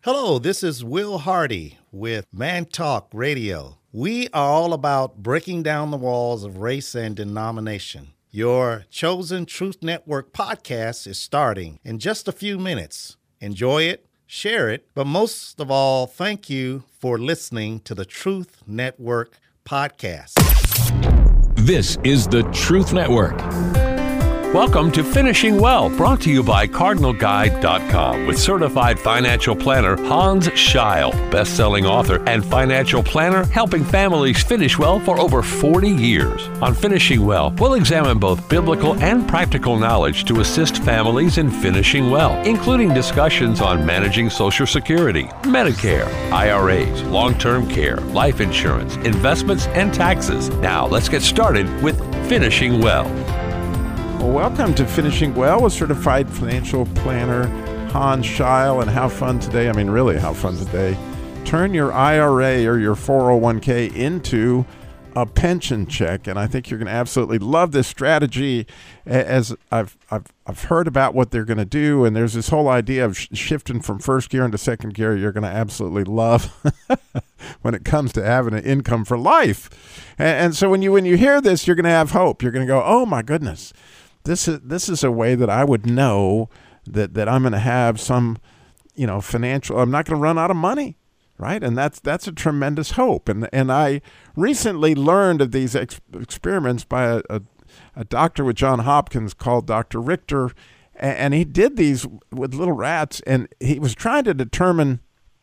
Hello, this is Will Hardy with Man Talk Radio. We are all about breaking down the walls of race and denomination. Your Chosen Truth Network podcast is starting in just a few minutes. Enjoy it, share it, but most of all, thank you for listening to the Truth Network podcast. This is the Truth Network. Welcome to Finishing Well, brought to you by CardinalGuide.com with certified financial planner Hans Scheil, best-selling author and financial planner helping families finish well for over 40 years. On Finishing Well, we'll examine both biblical and practical knowledge to assist families in finishing well, including discussions on managing Social Security, Medicare, IRAs, long-term care, life insurance, investments, and taxes. Now, let's get started with Finishing Well. Well, welcome to Finishing Well with certified financial planner Hans Scheil. And how fun today, really how fun today. Turn your IRA or your 401k into a pension check. And I think you're going to absolutely love this strategy, as I've heard about what they're going to do. And there's this whole idea of shifting from first gear into second gear you're going to absolutely love when it comes to having an income for life. And so when you hear this, you're going to have hope. You're going to go, oh my goodness. This is a way that I would know that I'm going to have some, financial. I'm not going to run out of money, right? And that's a tremendous hope. And I recently learned of these experiments by a doctor with Johns Hopkins called Dr. Richter, and he did these with little rats, and he was trying to determine,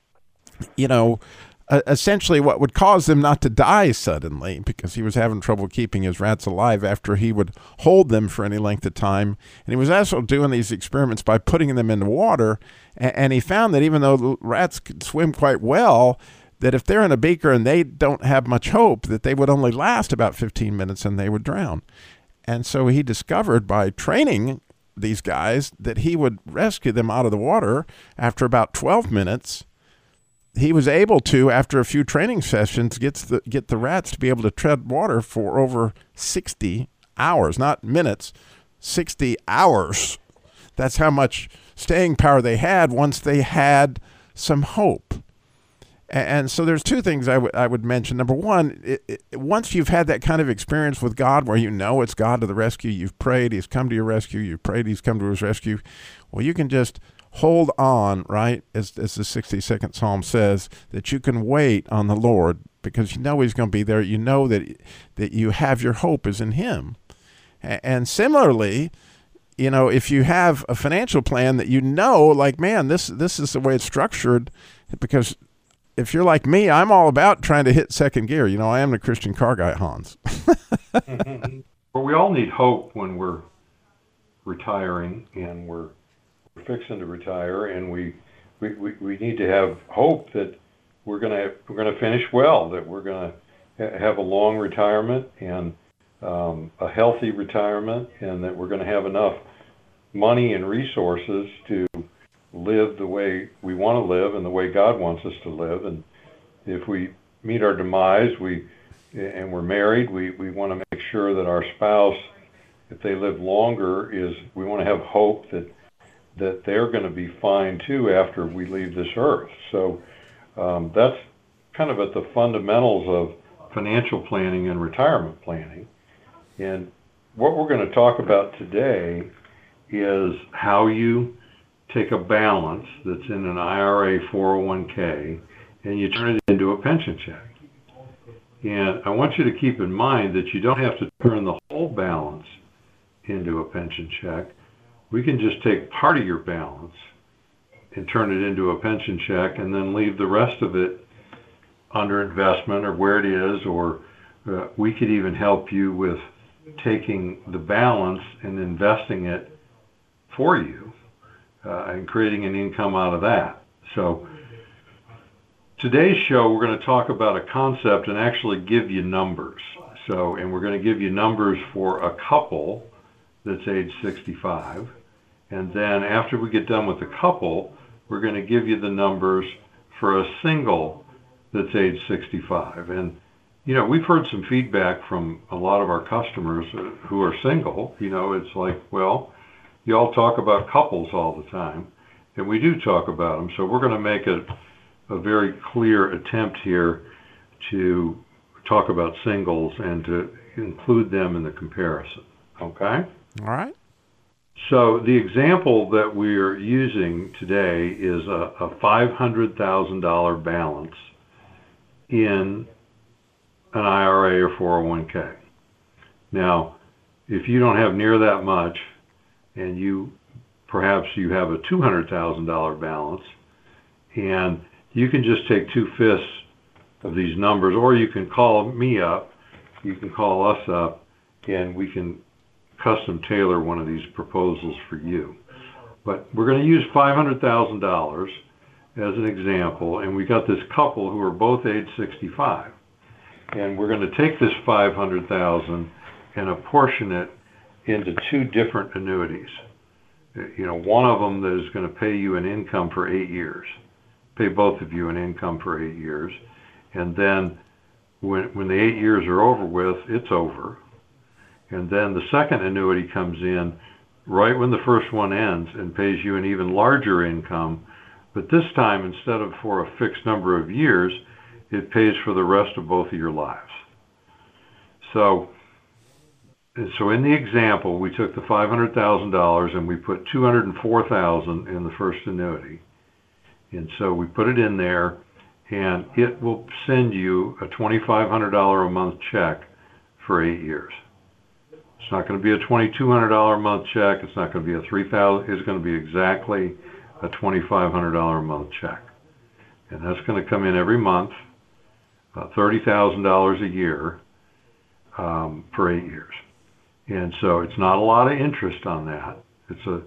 essentially what would cause them not to die suddenly, because he was having trouble keeping his rats alive after he would hold them for any length of time. And he was also doing these experiments by putting them in the water. And he found that even though the rats could swim quite well, that if they're in a beaker and they don't have much hope, that they would only last about 15 minutes and they would drown. And so he discovered by training these guys that he would rescue them out of the water after about 12 minutes. He was able to, after a few training sessions, get the rats to be able to tread water for over 60 hours, not minutes, 60 hours. That's how much staying power they had once they had some hope. And so there's two things I would mention. Number one, once you've had that kind of experience with God where you know it's God to the rescue, you've prayed, he's come to your rescue, you've prayed, he's come to his rescue, well, you can just hold on, right? As the 62nd Psalm says, that you can wait on the Lord because you know he's going to be there. You know that you have your hope is in him. And similarly, if you have a financial plan that like, man, this is the way it's structured, because if you're like me, I'm all about trying to hit second gear. I am the Christian car guy, Hans. Well, we all need hope when we're retiring and we're fixing to retire, and we need to have hope that we're gonna finish well, that we're gonna have a long retirement and a healthy retirement, and that we're gonna have enough money and resources to live the way we want to live and the way God wants us to live. And if we meet our demise, and we're married, we want to make sure that our spouse, if they live longer, we want to have hope that they're going to be fine too after we leave this earth. So that's kind of at the fundamentals of financial planning and retirement planning. And what we're going to talk about today is how you take a balance that's in an IRA 401k and you turn it into a pension check. And I want you to keep in mind that you don't have to turn the whole balance into a pension check. We can just take part of your balance and turn it into a pension check and then leave the rest of it under investment or where it is, or we could even help you with taking the balance and investing it for you and creating an income out of that. So today's show, we're going to talk about a concept and actually give you numbers. And we're going to give you numbers for a couple that's age 65. And then after we get done with the couple, we're going to give you the numbers for a single that's age 65. And, we've heard some feedback from a lot of our customers who are single. It's like, well, you all talk about couples all the time. and we do talk about them. So we're going to make a very clear attempt here to talk about singles and to include them in the comparison. Okay? All right. So the example that we're using today is a $500,000 balance in an IRA or 401k. Now, if you don't have near that much, and perhaps you have a $200,000 balance, and you can just take 2/5 of these numbers, or you can call me up, you can call us up, and we can custom tailor one of these proposals for you. But we're going to use $500,000 as an example, and we got this couple who are both age 65. And we're going to take this $500,000 and apportion it into two different annuities. One of them that is going to pay you an income for 8 years, pay both of you an income for 8 years. And then when the 8 years are over with, it's over. And then the second annuity comes in right when the first one ends and pays you an even larger income. But this time, instead of for a fixed number of years, it pays for the rest of both of your lives. So in the example, we took the $500,000 and we put $204,000 in the first annuity. And so we put it in there, and it will send you a $2,500 a month check for 8 years. It's not going to be a $2,200 a month check. It's not going to be a $3,000. It's going to be exactly a $2,500 a month check. And that's going to come in every month, $30,000 a year for 8 years. And so it's not a lot of interest on that. It's a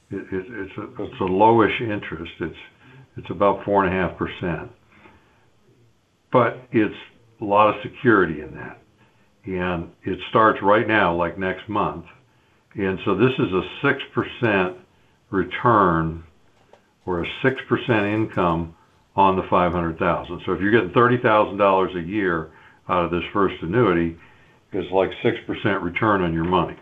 lowish interest. It's about 4.5%. But it's a lot of security in that. And it starts right now, like next month. And so this is a 6% return or a 6% income on the $500,000. So if you're getting $30,000 a year out of this first annuity, it's like 6% return on your money.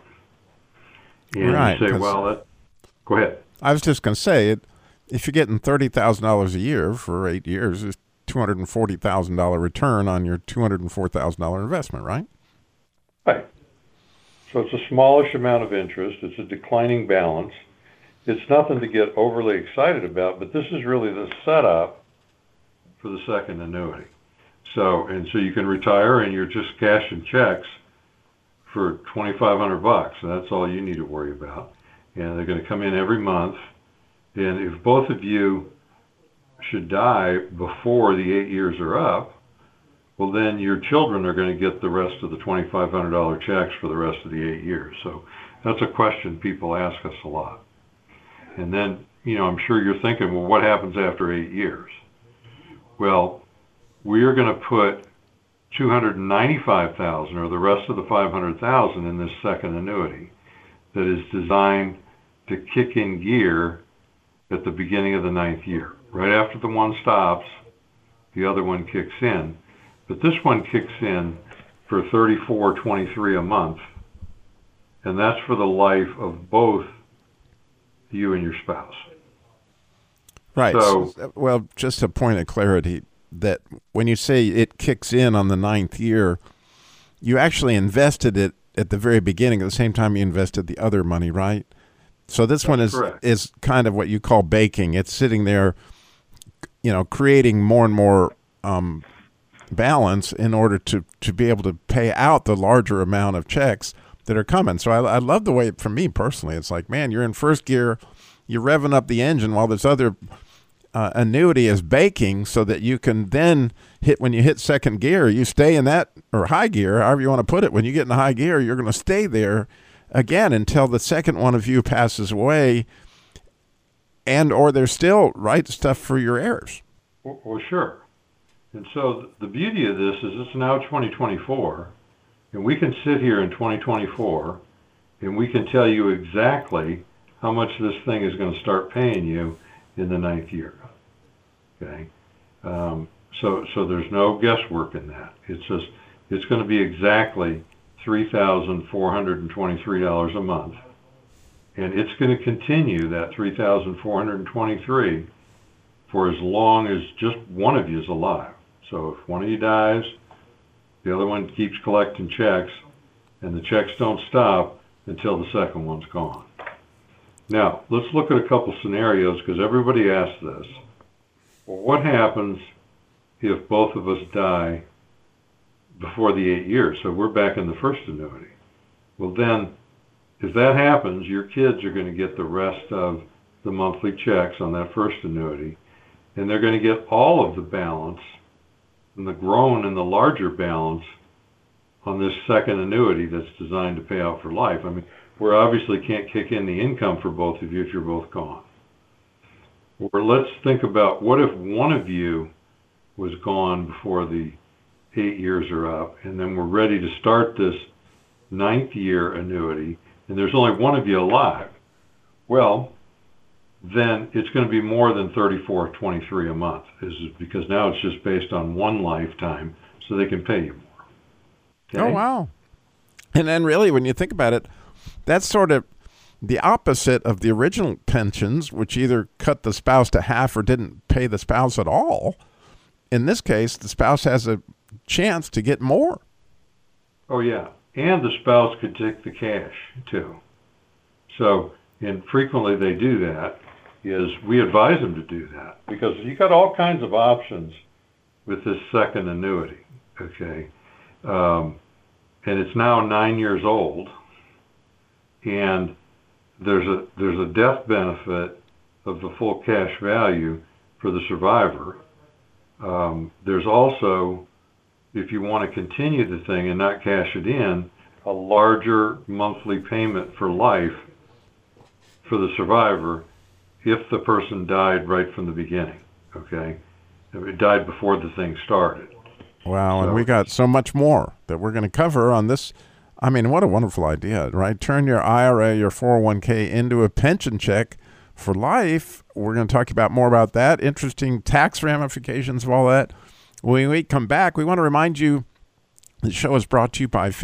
And right, you say, well, go ahead. I was just going to say, if you're getting $30,000 a year for 8 years, it's $240,000 return on your $204,000 investment, right? Right. So it's a smallish amount of interest. It's a declining balance. It's nothing to get overly excited about, but this is really the setup for the second annuity. So you can retire and you're just cashing checks for $2,500, and that's all you need to worry about. And they're going to come in every month. And if both of you should die before the 8 years are up, well, then your children are going to get the rest of the $2,500 checks for the rest of the 8 years. So that's a question people ask us a lot. And then, I'm sure you're thinking, well, what happens after 8 years? Well, we are going to put $295,000 or the rest of the $500,000 in this second annuity that is designed to kick in gear at the beginning of the 9th year. Right after the one stops, the other one kicks in. But this one kicks in for $34.23 a month, and that's for the life of both you and your spouse. Right. So, well, just a point of clarity, that when you say it kicks in on the 9th year, you actually invested it at the very beginning at the same time you invested the other money, right? So this one is kind of what you call baking. It's sitting there, creating more and more balance in order to be able to pay out the larger amount of checks that are coming. So I love the way, for me personally, it's like, man, you're in first gear, you're revving up the engine while this other annuity is baking, so that you can then when you hit second gear, you stay in that, or high gear, however you want to put it. When you get in high gear, you're going to stay there again until the second one of you passes away, or there's still stuff for your heirs. Well, sure. And so the beauty of this is it's now 2024, and we can sit here in 2024, and we can tell you exactly how much this thing is going to start paying you in the 9th year. Okay? So there's no guesswork in that. It's going to be exactly $3,423 a month. And it's going to continue that 3,423 for as long as just one of you is alive. So if one of you dies, the other one keeps collecting checks, and the checks don't stop until the second one's gone. Now, let's look at a couple scenarios, because everybody asks this. Well, what happens if both of us die before the 8 years? So we're back in the first annuity. Well, then, if that happens, your kids are going to get the rest of the monthly checks on that first annuity, and they're going to get all of the balance and the grown and the larger balance on this second annuity that's designed to pay out for life. I mean, we obviously can't kick in the income for both of you if you're both gone. Or let's think about, what if one of you was gone before the 8 years are up, and then we're ready to start this 9th year annuity, and there's only one of you alive? Well, then it's going to be more than $34.23 a month, because now it's just based on one lifetime, so they can pay you more. Okay? Oh, wow. And then really, when you think about it, that's sort of the opposite of the original pensions, which either cut the spouse to half or didn't pay the spouse at all. In this case, the spouse has a chance to get more. Oh, yeah. And the spouse could take the cash, too. So, and frequently they do that, is we advise them to do that, because you got all kinds of options with this second annuity, okay? And it's now 9 years old, and there's a death benefit of the full cash value for the survivor. There's also, if you want to continue the thing and not cash it in, a larger monthly payment for life for the survivor if the person died right from the beginning, okay? If it died before the thing started. Wow, and we got so much more that we're going to cover on this. I mean, what a wonderful idea, right? Turn your IRA, your 401k into a pension check for life. We're going to talk about more about that, interesting tax ramifications of all that. When we come back, we want to remind you the show is brought to you by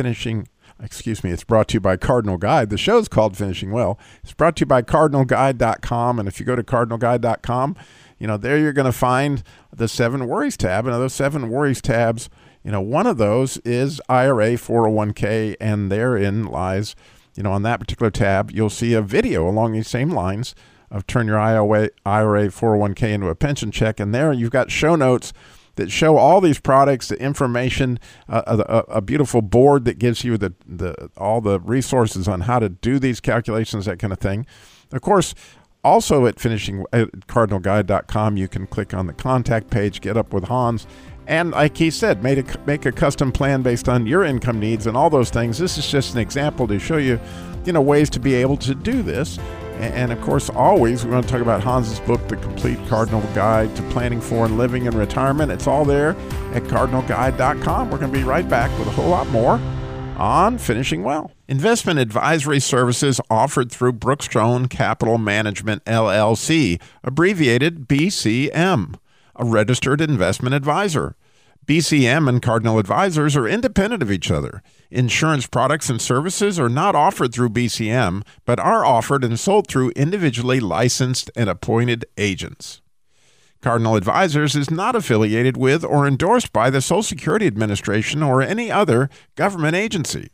it's brought to you by Cardinal Guide. The show is called Finishing Well. It's brought to you by CardinalGuide.com. And if you go to CardinalGuide.com, there you're going to find the 7 Worries tab. And of those 7 Worries tabs, one of those is IRA 401k. And therein lies, on that particular tab, you'll see a video along these same lines of turn your IRA 401k into a pension check. And there you've got show notes that show all these products, the information, a beautiful board that gives you all the resources on how to do these calculations, that kind of thing. Of course, also at CardinalGuide.com, you can click on the contact page, get up with Hans, and like he said, make a custom plan based on your income needs and all those things. This is just an example to show you, ways to be able to do this. And of course, always, we want to talk about Hans's book, The Complete Cardinal Guide to Planning for and Living in Retirement. It's all there at CardinalGuide.com. We're going to be right back with a whole lot more on Finishing Well. Investment advisory services offered through Brookstone Capital Management, LLC, abbreviated BCM, a registered investment advisor. BCM and Cardinal Advisors are independent of each other. Insurance products and services are not offered through BCM, but are offered and sold through individually licensed and appointed agents. Cardinal Advisors is not affiliated with or endorsed by the Social Security Administration or any other government agency.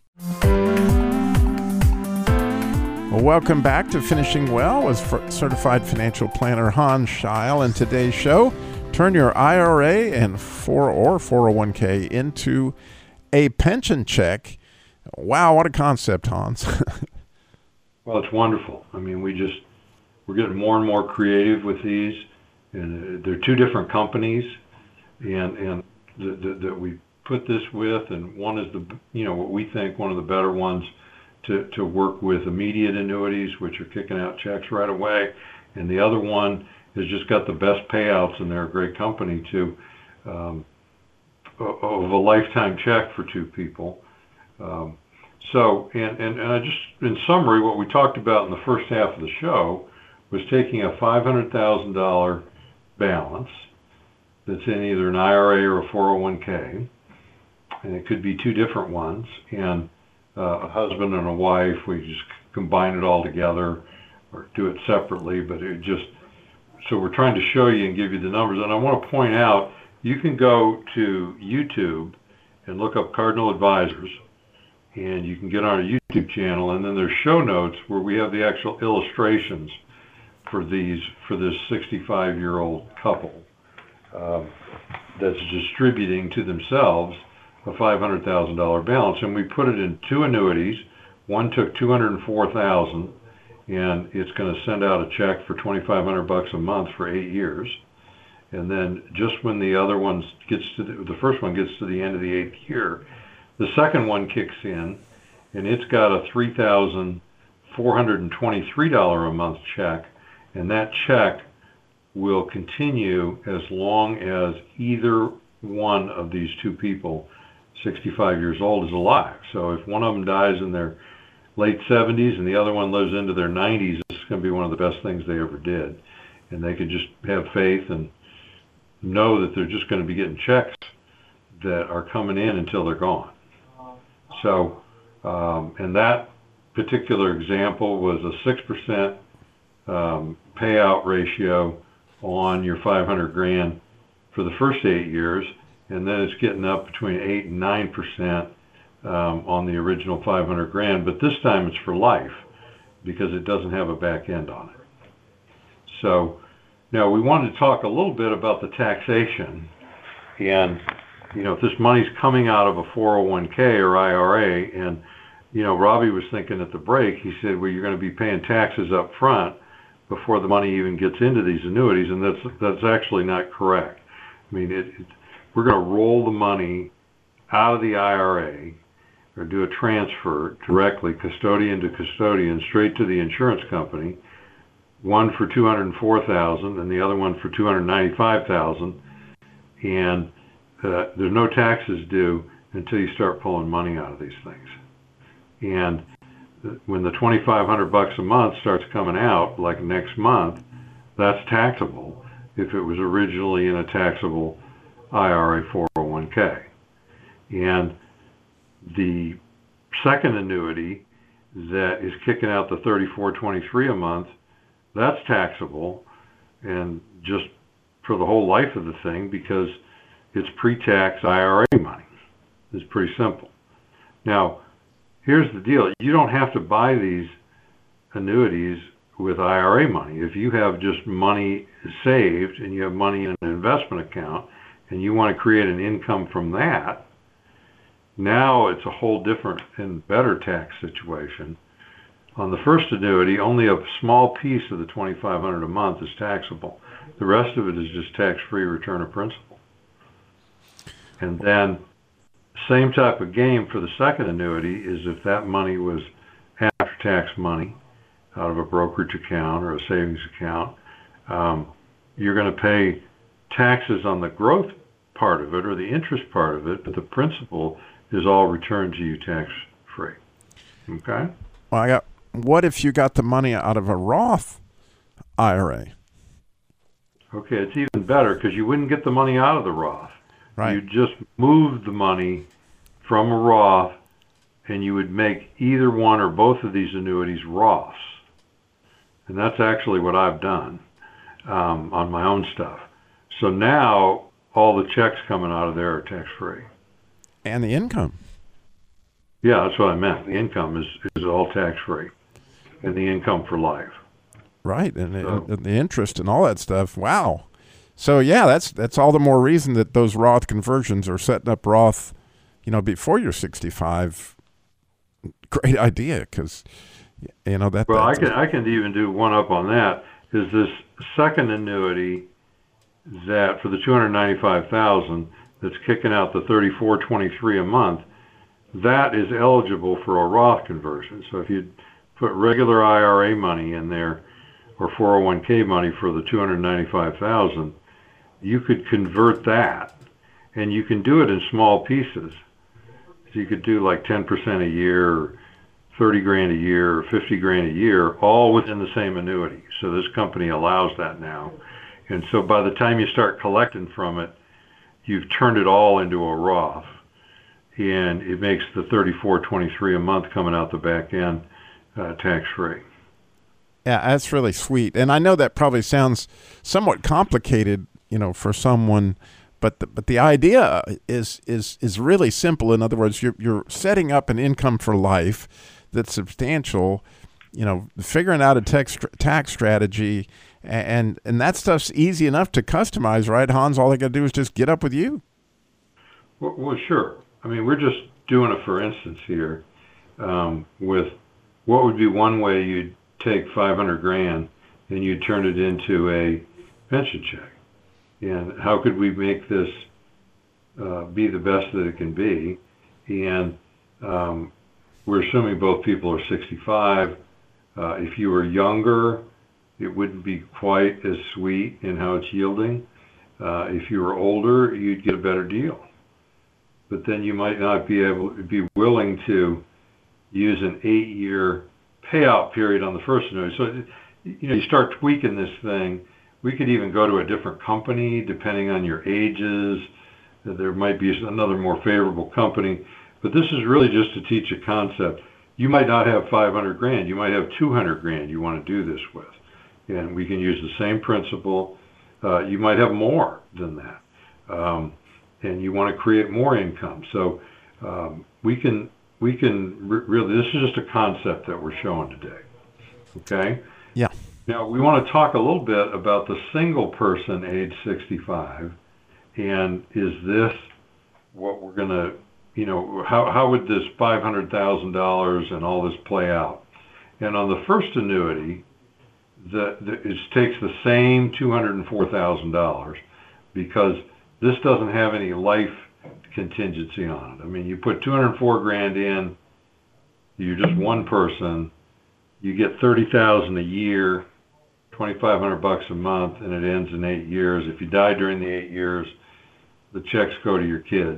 Well, welcome back to Finishing Well with Certified Financial Planner Hans Scheil. And today's show, turn your IRA and 401k into a pension check. Wow, what a concept, Hans. Well, it's wonderful. I mean, we're getting more and more creative with these, and they're 2 different companies, and that we put this with, and one is what we think one of the better ones to work with immediate annuities, which are kicking out checks right away, and the other one has just got the best payouts, and they're a great company too, of a lifetime check for 2 people. So, and I just, in summary, what we talked about in the first half of the show was taking a $500,000 balance that's in either an IRA or a 401k, and it could be 2 different ones, and a husband and a wife, we just combine it all together or do it separately, but so we're trying to show you and give you the numbers. And I want to point out, you can go to YouTube and look up Cardinal Advisors, and you can get on our YouTube channel, and then there's show notes where we have the actual illustrations for this 65-year-old couple that's distributing to themselves a $500,000 balance, and we put it in two annuities. One took $204,000, and it's going to send out a check for $2,500 a month for 8 years. And then just when the other one the first one gets to the end of the 8th year, the second one kicks in, and it's got a $3,423 a month check, and that check will continue as long as either one of these two people, 65 years old, is alive. So if one of them dies in their late 70s and the other one lives into their 90s, it's going to be one of the best things they ever did. And they can just have faith and know that they're just going to be getting checks that are coming in until they're gone. So, and that particular example was a 6% payout ratio on your $500,000 for the first 8 years, and then it's getting up between 8 and 9% on the original $500,000. But this time it's for life because it doesn't have a back end on it. So now we wanted to talk a little bit about the taxation, and if this money's coming out of a 401k or IRA, and Robbie was thinking at the break, he said, well, you're going to be paying taxes up front before the money even gets into these annuities, and that's actually not correct. I mean, we're going to roll the money out of the IRA or do a transfer directly, custodian to custodian, straight to the insurance company, one for $204,000 and the other one for $295,000, and there's no taxes due until you start pulling money out of these things. And when the $2,500 a month starts coming out, like next month, that's taxable if it was originally in a taxable IRA 401k. And the second annuity that is kicking out the $34.23 a month, that's taxable, and just for the whole life of the thing, because it's pre-tax IRA money. It's pretty simple. Now, here's the deal. You don't have to buy these annuities with IRA money. If you have just money saved and you have money in an investment account and you want to create an income from that, now it's a whole different and better tax situation. On the first annuity, only a small piece of the $2,500 a month is taxable. The rest of it is just tax-free return of principal. And then same type of game for the second annuity is if that money was after-tax money out of a brokerage account or a savings account, you're going to pay taxes on the growth part of it or the interest part of it, but the principal is all returned to you tax-free. Okay? Well, what if you got the money out of a Roth IRA? Okay, it's even better because you wouldn't get the money out of the Roth. Right. You just move the money from a Roth, and you would make either one or both of these annuities Roths. And that's actually what I've done on my own stuff. So now all the checks coming out of there are tax-free. And the income. Yeah, that's what I meant. The income is all tax-free, and the income for life. Right, and the interest and all that stuff. Wow. So yeah, that's all the more reason that those Roth conversions are setting up Roth, before you're 65. Great idea, because that. Well, I can even do one up on that. Is this second annuity that for the $295,000 that's kicking out the $34.23 a month, that is eligible for a Roth conversion. So if you put regular IRA money in there or 401k money for the $295,000, you could convert that, and you can do it in small pieces. So you could do like 10% a year, or $30,000 a year, or $50,000 a year, all within the same annuity. So this company allows that now. And so by the time you start collecting from it, you've turned it all into a Roth, and it makes the $34.23 a month coming out the back end tax-free. Yeah, that's really sweet. And I know that probably sounds somewhat complicated, for someone, but the idea is really simple. In other words, you're setting up an income for life that's substantial, figuring out a tax strategy, and that stuff's easy enough to customize, right, Hans? All they got to do is just get up with you. Well, sure. I mean, we're just doing a for instance here with what would be one way you'd take $500,000 and you turn it into a pension check, and how could we make this be the best that it can be? And we're assuming both people are 65. If you were younger, it wouldn't be quite as sweet in how it's yielding. If you were older, you'd get a better deal. But then you might not be willing to use an 8-year payout period on the first annuity. So, you start tweaking this thing. We could even go to a different company depending on your ages. There might be another more favorable company. But this is really just to teach a concept. You might not have $500,000. You might have $200,000 you want to do this with. And we can use the same principle. You might have more than that. And you want to create more income. So we can really, this is just a concept that we're showing today. Okay? Yeah. Now, we want to talk a little bit about the single person age 65. And is this what we're going to, how would this $500,000 and all this play out? And on the first annuity, it takes the same $204,000 because this doesn't have any life contingency on it. I mean, you put $204,000 in, you're just one person, you get $30,000 a year, $2,500 a month, and it ends in 8 years. If you die during the 8 years, the checks go to your kids.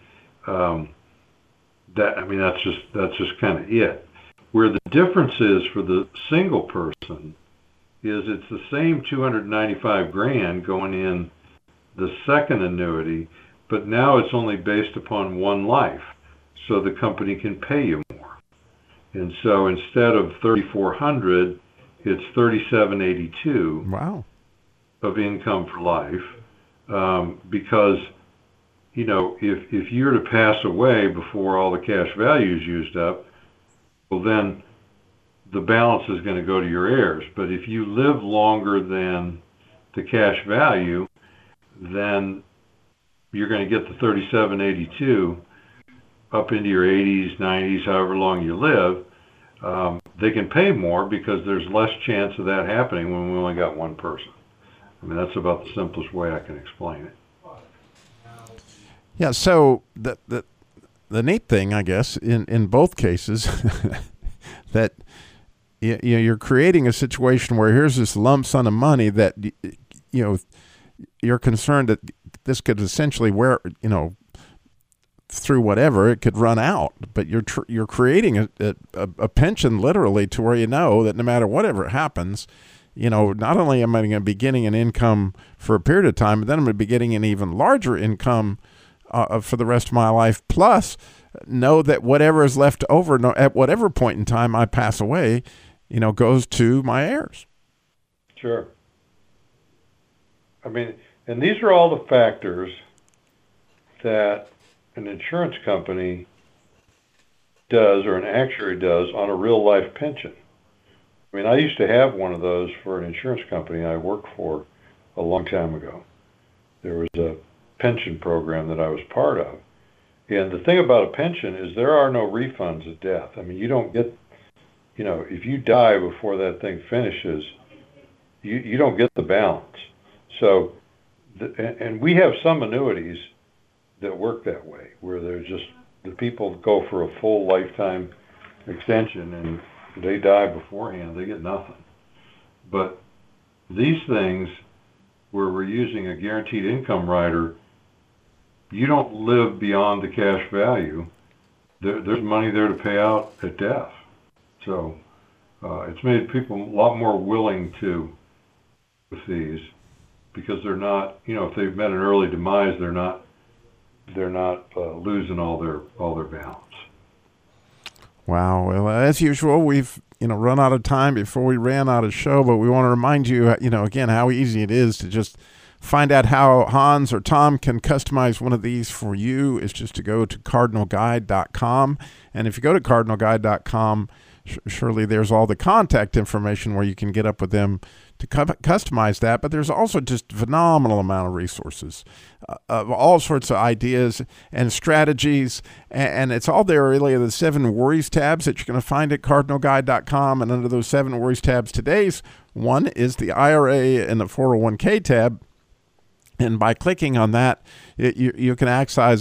That's just kind of it. Where the difference is for the single person is it's the same $295,000 going in the second annuity, but now it's only based upon one life, so the company can pay you more. And so instead of $3,400, it's $3,782. Wow. Of income for life, because if you're to pass away before all the cash value is used up, well then the balance is going to go to your heirs. But if you live longer than the cash value, then you're going to get the $3,782 up into your 80s, 90s, however long you live. They can pay more because there's less chance of that happening when we only got one person. I mean, that's about the simplest way I can explain it. Yeah, so the neat thing, I guess, in both cases, that you're creating a situation where here's this lump sum of money that you're concerned that this could essentially through whatever it could run out, but you're creating a pension literally to where that no matter whatever happens, not only am I going to be getting an income for a period of time, but then I'm going to be getting an even larger income for the rest of my life. Plus, know that whatever is left over at whatever point in time I pass away, goes to my heirs. Sure. I mean, and these are all the factors that an insurance company does or an actuary does on a real life pension. I mean, I used to have one of those for an insurance company I worked for a long time ago. There was a pension program that I was part of. And the thing about a pension is there are no refunds at death. I mean, you don't get, if you die before that thing finishes, you don't get the balance. So, and we have some annuities that work that way, where they're just, the people go for a full lifetime extension and they die beforehand, they get nothing. But these things, where we're using a guaranteed income rider, you don't live beyond the cash value. There's money there to pay out at death. So it's made people a lot more willing to with these, because they're not, if they've met an early demise, they're not losing all their balance. Wow. Well, as usual, we've run out of time before we ran out of show, but we want to remind you, again, how easy it is to just find out how Hans or Tom can customize one of these for you. Is just to go to cardinalguide.com. And if you go to cardinalguide.com, surely there's all the contact information where you can get up with them to customize that. But there's also just a phenomenal amount of resources, of all sorts of ideas and strategies. And it's all there, really, in the 7 worries tabs that you're going to find at cardinalguide.com. And under those 7 worries tabs, today's one is the IRA and the 401k tab. And by clicking on that, you can access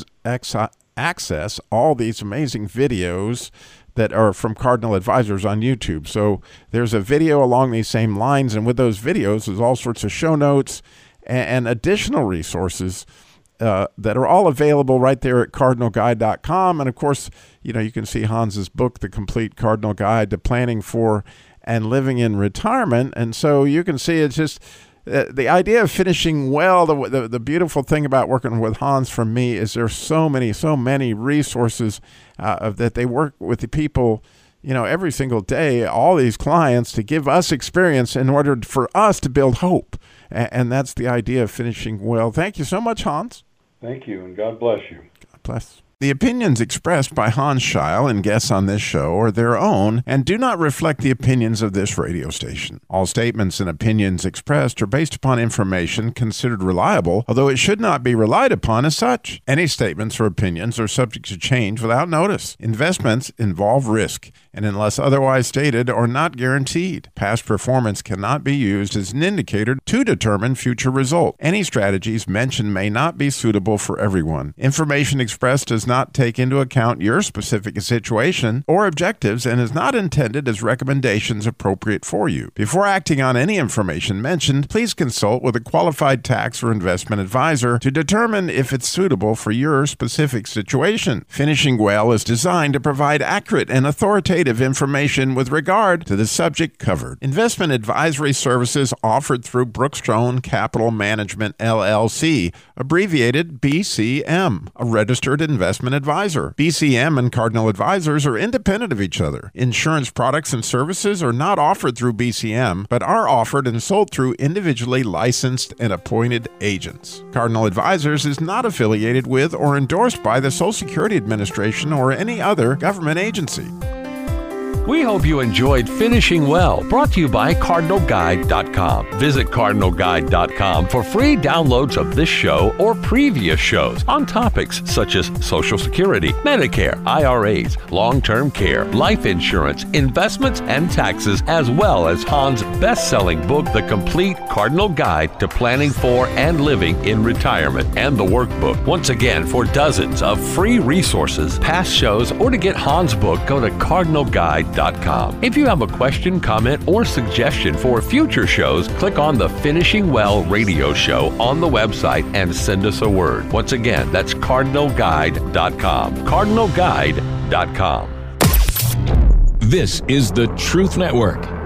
all these amazing videos that are from Cardinal Advisors on YouTube. So there's a video along these same lines, and with those videos, there's all sorts of show notes and additional resources that are all available right there at cardinalguide.com. And of course, you can see Hans's book, The Complete Cardinal Guide to Planning for and Living in Retirement. And so you can see it's just the idea of finishing well. The beautiful thing about working with Hans for me is there's so many resources that they work with the people, every single day, all these clients, to give us experience in order for us to build hope. And that's the idea of finishing well. Thank you so much, Hans. Thank you, and God bless you. God bless. The opinions expressed by Hans Scheil and guests on this show are their own and do not reflect the opinions of this radio station. All statements and opinions expressed are based upon information considered reliable, although it should not be relied upon as such. Any statements or opinions are subject to change without notice. Investments involve risk, and unless otherwise stated, are not guaranteed. Past performance cannot be used as an indicator to determine future results. Any strategies mentioned may not be suitable for everyone. Information expressed does not take into account your specific situation or objectives and is not intended as recommendations appropriate for you. Before acting on any information mentioned, please consult with a qualified tax or investment advisor to determine if it's suitable for your specific situation. Finishing Well is designed to provide accurate and authoritative information with regard to the subject covered. Investment advisory services offered through Brookstone Capital Management, LLC, abbreviated BCM, a registered investment advisor. BCM and Cardinal Advisors are independent of each other. Insurance products and services are not offered through BCM, but are offered and sold through individually licensed and appointed agents. Cardinal Advisors is not affiliated with or endorsed by the Social Security Administration or any other government agency. We hope you enjoyed Finishing Well, brought to you by CardinalGuide.com. Visit CardinalGuide.com for free downloads of this show or previous shows on topics such as Social Security, Medicare, IRAs, long-term care, life insurance, investments, and taxes, as well as Hans' best-selling book, The Complete Cardinal Guide to Planning for and Living in Retirement, and the workbook. Once again, for dozens of free resources, past shows, or to get Hans' book, go to CardinalGuide.com. If you have a question, comment, or suggestion for future shows, click on the Finishing Well radio show on the website and send us a word. Once again, that's CardinalGuide.com. CardinalGuide.com. This is the Truth Network.